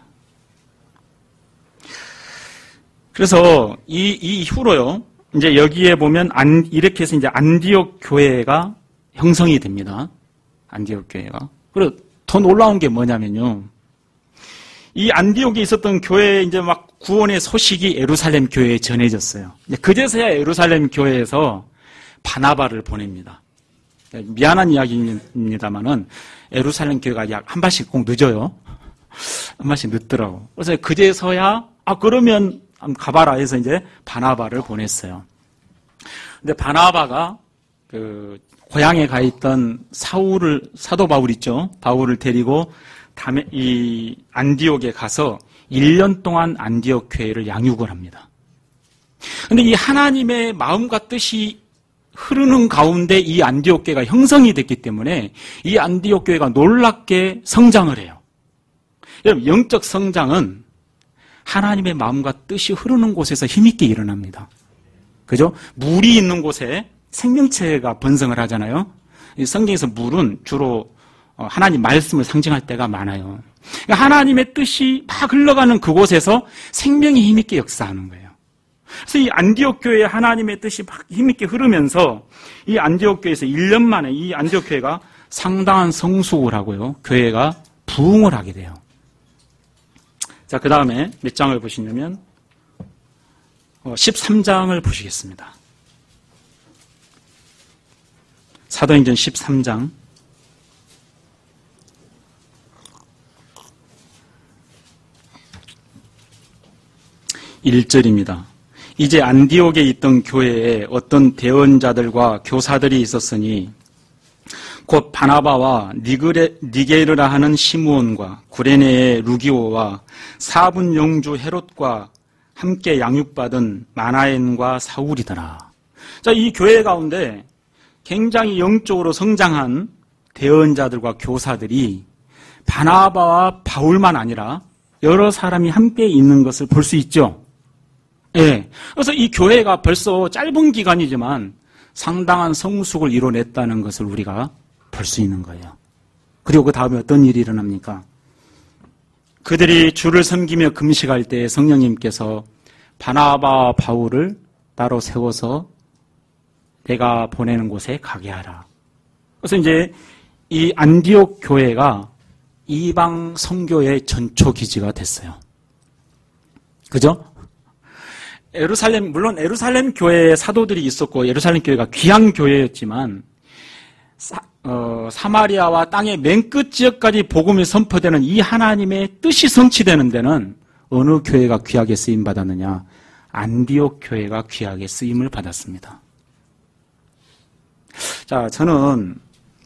그래서 이, 이 이후로요, 이제 여기에 보면 안, 이렇게 해서 이제 안디옥 교회가 형성이 됩니다. 안디옥 교회가. 그리고 더 놀라운 게 뭐냐면요. 이 안디옥에 있었던 교회에 이제 막 구원의 소식이 예루살렘 교회에 전해졌어요. 그제서야 예루살렘 교회에서 바나바를 보냅니다. 미안한 이야기입니다만은 예루살렘 교회가 약 한 발씩 꼭 늦어요. 한 발씩 늦더라고. 그래서 그제서야 아 그러면 한번 가봐라 해서 이제 바나바를 보냈어요. 근데 바나바가 그 고향에 가 있던 사울을 사도 바울 있죠. 바울을 데리고 다메, 이 안디옥에 가서 일 년 동안 안디옥 교회를 양육을 합니다. 근데 이 하나님의 마음과 뜻이 흐르는 가운데 이 안디옥 교회가 형성이 됐기 때문에 이 안디옥 교회가 놀랍게 성장을 해요. 여러분, 영적 성장은 하나님의 마음과 뜻이 흐르는 곳에서 힘있게 일어납니다. 그죠? 물이 있는 곳에 생명체가 번성을 하잖아요. 성경에서 물은 주로 하나님 말씀을 상징할 때가 많아요. 하나님의 뜻이 막 흘러가는 그곳에서 생명이 힘있게 역사하는 거예요. 그래서 이 안디옥 교회에 하나님의 뜻이 막 힘있게 흐르면서 이 안디옥 교회에서 일 년 만에 이 안디옥 교회가 상당한 성숙을 하고요. 교회가 부흥을 하게 돼요. 자, 그 다음에 몇 장을 보시냐면 십삼 장을 보시겠습니다. 사도행전 십삼 장. 일 절입니다. 이제 안디옥에 있던 교회에 어떤 대언자들과 교사들이 있었으니 곧 바나바와 니그레, 니게르라 하는 시므온과 구레네의 루기오와 사분 영주 헤롯과 함께 양육받은 마나엔과 사울이더라. 자, 이 교회 가운데 굉장히 영적으로 성장한 대언자들과 교사들이 바나바와 바울만 아니라 여러 사람이 함께 있는 것을 볼 수 있죠. 예. 그래서 이 교회가 벌써 짧은 기간이지만 상당한 성숙을 이뤄냈다는 것을 우리가 볼 수 있는 거예요. 그리고 그 다음에 어떤 일이 일어납니까? 그들이 주를 섬기며 금식할 때 성령님께서 바나바와 바울을 따로 세워서 내가 보내는 곳에 가게 하라. 그래서 이제 이 안디옥 교회가 이방 선교의 전초 기지가 됐어요. 그죠? 예루살렘, 물론 예루살렘 교회에 사도들이 있었고 예루살렘 교회가 귀한 교회였지만 사, 어, 사마리아와 땅의 맨 끝 지역까지 복음이 선포되는 이 하나님의 뜻이 성취되는 데는 어느 교회가 귀하게 쓰임 받았느냐? 안디옥 교회가 귀하게 쓰임을 받았습니다. 자, 저는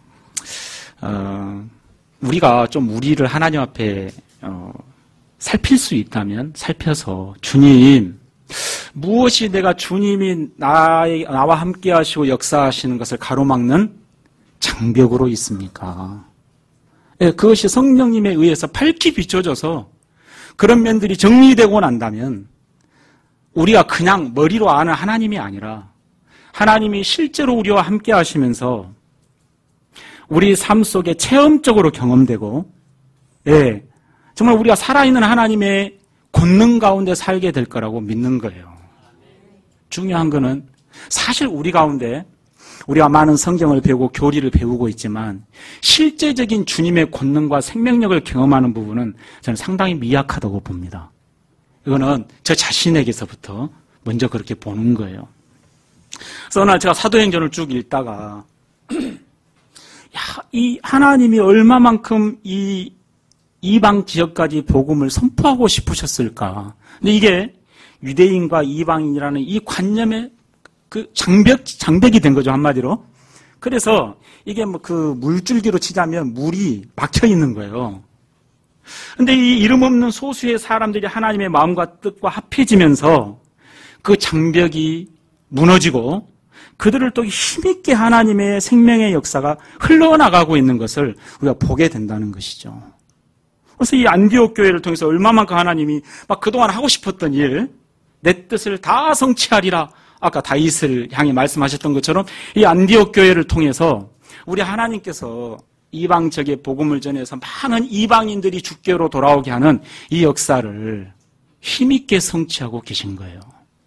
어, 우리가 좀 우리를 하나님 앞에 어, 살필 수 있다면 살펴서 주님, 무엇이 내가 주님이 나의, 나와 함께 하시고 역사하시는 것을 가로막는 장벽으로 있습니까? 예, 그것이 성령님에 의해서 밝히 비춰져서 그런 면들이 정리되고 난다면 우리가 그냥 머리로 아는 하나님이 아니라 하나님이 실제로 우리와 함께 하시면서 우리 삶 속에 체험적으로 경험되고, 예, 정말 우리가 살아있는 하나님의 권능 가운데 살게 될 거라고 믿는 거예요. 중요한 거는 사실 우리 가운데 우리가 많은 성경을 배우고 교리를 배우고 있지만 실제적인 주님의 권능과 생명력을 경험하는 부분은 저는 상당히 미약하다고 봅니다. 이거는 저 자신에게서부터 먼저 그렇게 보는 거예요. 그래서 어느 날 제가 사도행전을 쭉 읽다가 야, 이 하나님이 얼마만큼 이 이방 지역까지 복음을 선포하고 싶으셨을까. 근데 이게 유대인과 이방인이라는 이 관념의 그 장벽, 장벽이 된 거죠, 한마디로. 그래서 이게 뭐 그 물줄기로 치자면 물이 막혀 있는 거예요. 근데 이 이름 없는 소수의 사람들이 하나님의 마음과 뜻과 합해지면서 그 장벽이 무너지고 그들을 또 힘있게 하나님의 생명의 역사가 흘러나가고 있는 것을 우리가 보게 된다는 것이죠. 그래서 이 안디옥 교회를 통해서 얼마만큼 하나님이 막 그동안 하고 싶었던 일, 내 뜻을 다 성취하리라. 아까 다윗을 향해 말씀하셨던 것처럼 이 안디옥 교회를 통해서 우리 하나님께서 이방 지역에 복음을 전해서 많은 이방인들이 주께로 돌아오게 하는 이 역사를 힘있게 성취하고 계신 거예요.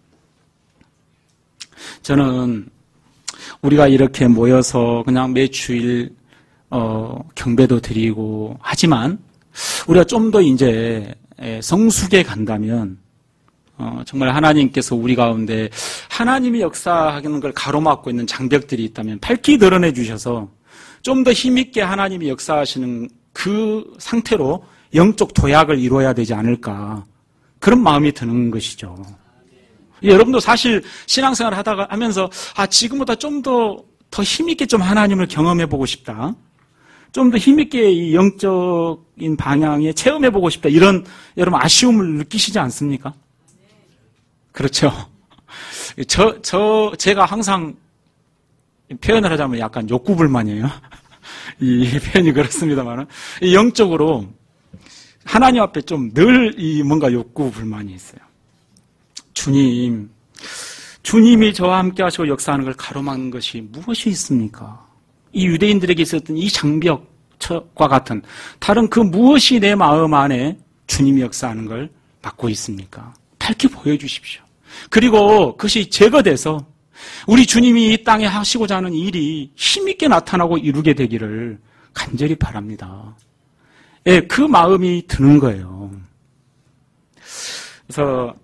저는 우리가 이렇게 모여서 그냥 매 주일 어, 경배도 드리고 하지만 우리가 좀 더 이제 성숙해 간다면 어, 정말 하나님께서 우리 가운데 하나님이 역사하는 걸 가로막고 있는 장벽들이 있다면 밝히 드러내 주셔서 좀 더 힘있게 하나님이 역사하시는 그 상태로 영적 도약을 이루어야 되지 않을까 그런 마음이 드는 것이죠. 여러분도 사실 신앙생활을 하다가 하면서 아 지금보다 좀 더 더 힘있게 좀 하나님을 경험해 보고 싶다. 좀 더 힘있게 이 영적인 방향에 체험해 보고 싶다. 이런 여러분 아쉬움을 느끼시지 않습니까? 그렇죠. 저, 저, 제가 항상 표현을 하자면 약간 욕구불만이에요. 이 표현이 그렇습니다만은. 영적으로 하나님 앞에 좀 늘 이 뭔가 욕구불만이 있어요. 주님, 주님이 저와 함께 하시고 역사하는 걸 가로막는 것이 무엇이 있습니까? 이 유대인들에게 있었던 이 장벽과 같은 다른 그 무엇이 내 마음 안에 주님이 역사하는 걸 막고 있습니까? 밝히 보여주십시오. 그리고 그것이 제거돼서 우리 주님이 이 땅에 하시고자 하는 일이 힘있게 나타나고 이루게 되기를 간절히 바랍니다. 예, 그 마음이 드는 거예요. 그래서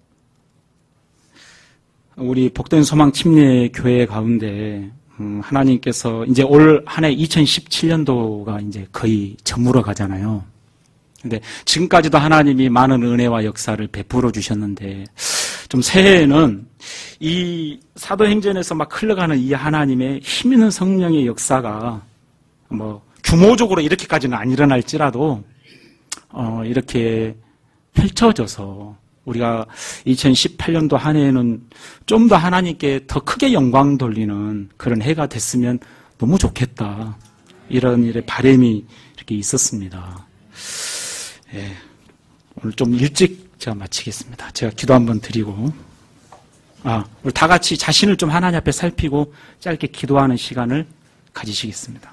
우리 복된 소망 침례 교회 가운데 음, 하나님께서 이제 올 한 해 이천십칠 년도가 이제 거의 저물어 가잖아요. 근데 지금까지도 하나님이 많은 은혜와 역사를 베풀어 주셨는데 좀 새해에는 이 사도행전에서 막 흘러가는 이 하나님의 힘 있는 성령의 역사가 뭐 규모적으로 이렇게까지는 안 일어날지라도 어 이렇게 펼쳐져서 우리가 이천십팔 년도 한 해에는 좀 더 하나님께 더 크게 영광 돌리는 그런 해가 됐으면 너무 좋겠다. 이런 일의 바람이 이렇게 있었습니다. 예, 오늘 좀 일찍 제가 마치겠습니다. 제가 기도 한번 드리고, 아, 우리 다 같이 자신을 좀 하나님 앞에 살피고 짧게 기도하는 시간을 가지시겠습니다.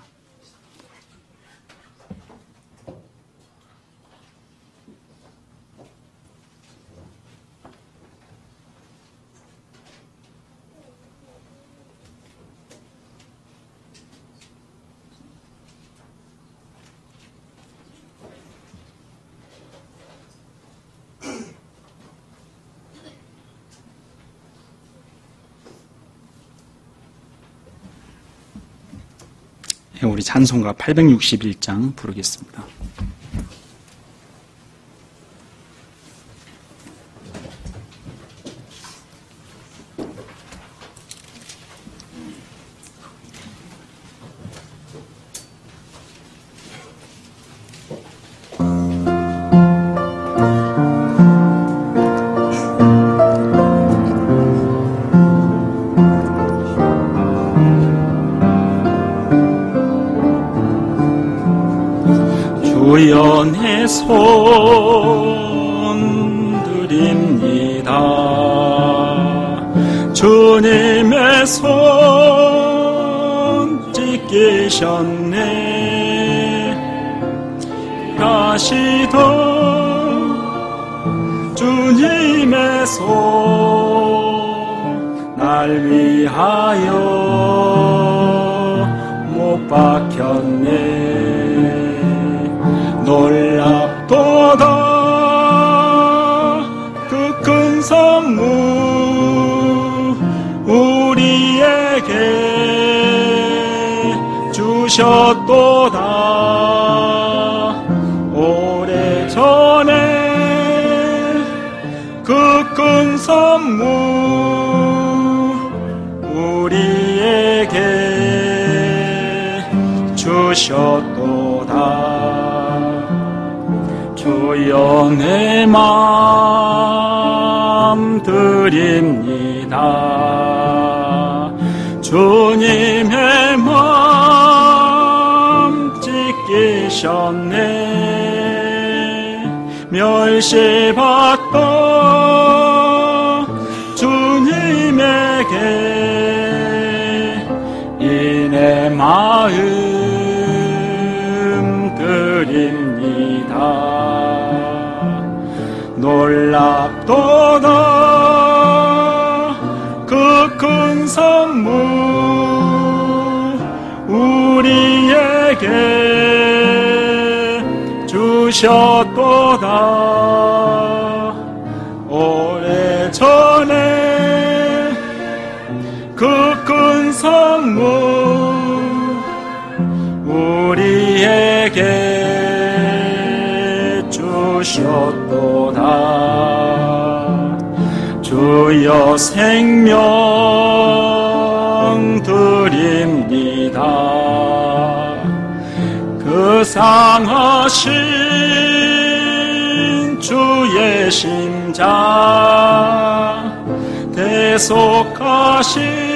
우리 찬송가 팔백육십일 장 부르겠습니다. 주여 내 손 드립니다. 주님의 손 찢기셨네. 가시던 주님의 손 날 위하여 못 박혔네. 놀랍도다 그 큰 선물 우리에게 주셨도다. 오래전에 그 큰 선물 우리에게 주셨도다. 주여 내 맘 드립니다. 주님의 맘 찢기셨네. 멸시받던 주님에게 이 내 마음 드립니다. 놀랍도다 그 큰 선물 우리에게 주셨도다. 오래전에 그 큰 선물 우리에게 주셨도다. 주여 생명 드립니다. 그 상하신 주의 심장 대속하신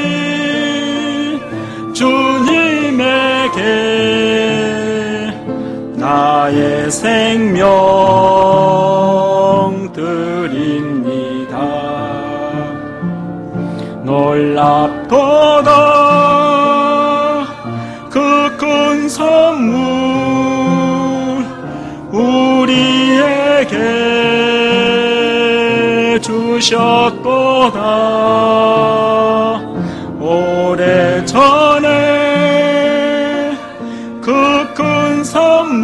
주님에게 나의 생명 드립니다. 놀랍도다 그 큰 선물 우리에게 주셨도다. 오래전에 그 큰 선물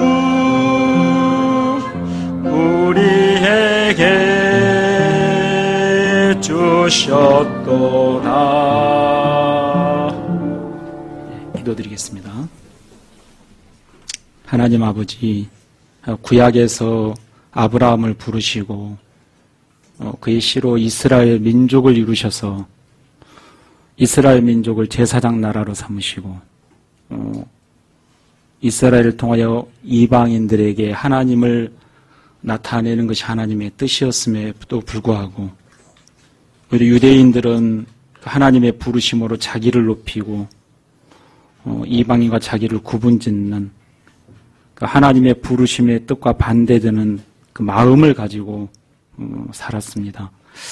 우리에게 주셨도다. 네, 기도드리겠습니다. 하나님 아버지, 구약에서 아브라함을 부르시고 그의 씨로 이스라엘 민족을 이루셔서 이스라엘 민족을 제사장 나라로 삼으시고 이스라엘을 통하여 이방인들에게 하나님을 나타내는 것이 하나님의 뜻이었음에도 불구하고 우리 유대인들은 하나님의 부르심으로 자기를 높이고 이방인과 자기를 구분짓는 하나님의 부르심의 뜻과 반대되는 그 마음을 가지고 살았습니다.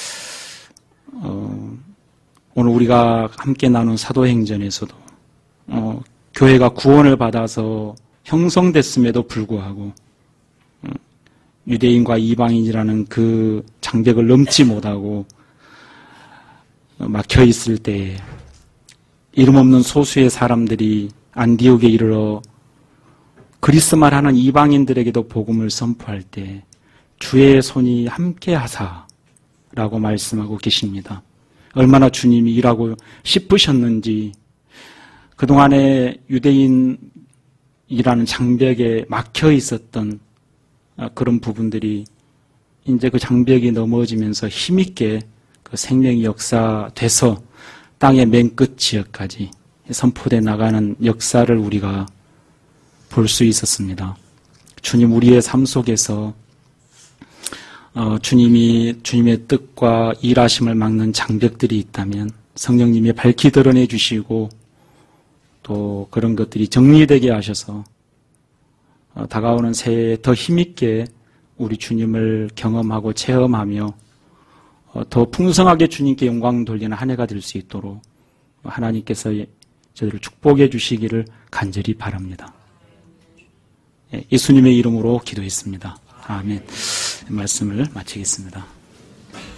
어, 오늘 우리가 함께 나눈 사도행전에서도 어, 교회가 구원을 받아서 형성됐음에도 불구하고 어, 유대인과 이방인이라는 그 장벽을 넘지 못하고 어, 막혀 있을 때에 이름 없는 소수의 사람들이 안디옥에 이르러 그리스말 하는 이방인들에게도 복음을 선포할 때 주의 손이 함께 하사라고 말씀하고 계십니다. 얼마나 주님이 일하고 싶으셨는지 그동안에 유대인 이라는 장벽에 막혀 있었던 그런 부분들이 이제 그 장벽이 넘어지면서 힘있게 그 생명이 역사돼서 땅의 맨 끝 지역까지 선포돼 나가는 역사를 우리가 볼 수 있었습니다. 주님 우리의 삶 속에서 어, 주님이 주님의 뜻과 일하심을 막는 장벽들이 있다면 성령님이 밝히 드러내 주시고 또 그런 것들이 정리되게 하셔서 어, 다가오는 새해에 더 힘있게 우리 주님을 경험하고 체험하며 어, 더 풍성하게 주님께 영광 돌리는 한 해가 될 수 있도록 하나님께서 저희를 축복해 주시기를 간절히 바랍니다. 예, 예수님의 이름으로 기도했습니다. 아멘. 말씀을 마치겠습니다.